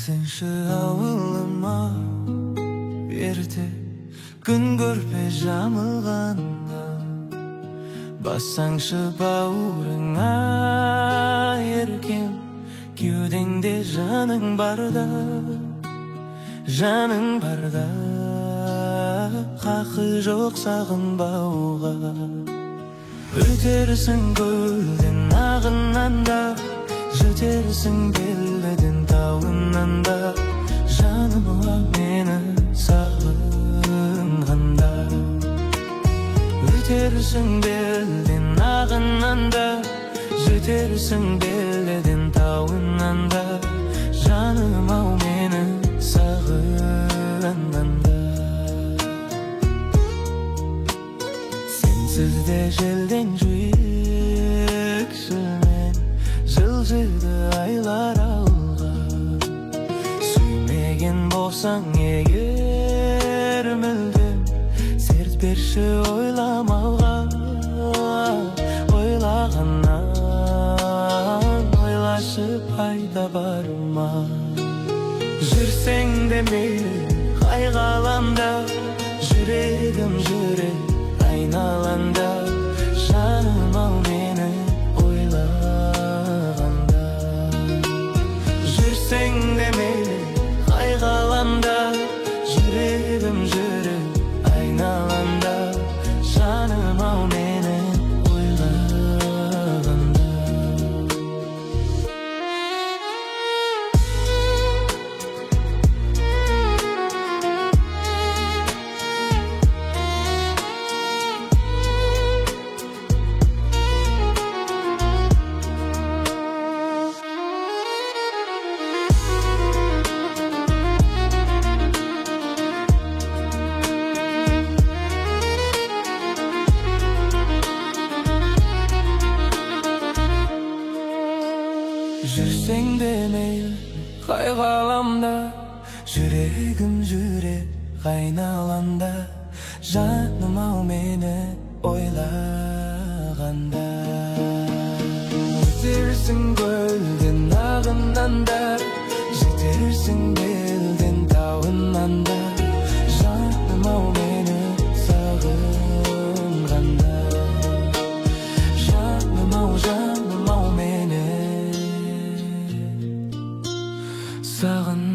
келсеңші ауылыма ерте күн көрпе жамылғанда бассаңшы бауырыңа еркем кеудеңде жаның барда хақы жоқ сағынбауға өтерсің көлден ағыннан да жетерсің белден тауынан да жаным мені сағынғанда өтерсің белден ағыннан да жетерсің белден тауынан да жаным мені сағынғанда сенсіз де желден жүйексімен жылжыды айлар алға сүймеген болсаң егер мүлдем серт берші ойламауға ойлағаннан ойлашы пайда бар ма жүрсең де мейлі қай ғаламда жүрегім жүрек айналанда жаным ау мені ойлағанда жүрсең де мейлі қай ғаламда жүрегім жүрек айналанда жаным ау мені ойлағанда жүрсең де мейлі қай ғаламда жүрегім жүрек айналанда жаным ау мені ойлағанда өтерсің көлден ағыннан да жетерсің белден тауынан да жаным ау мені сағынғанда жаным ау мені сағын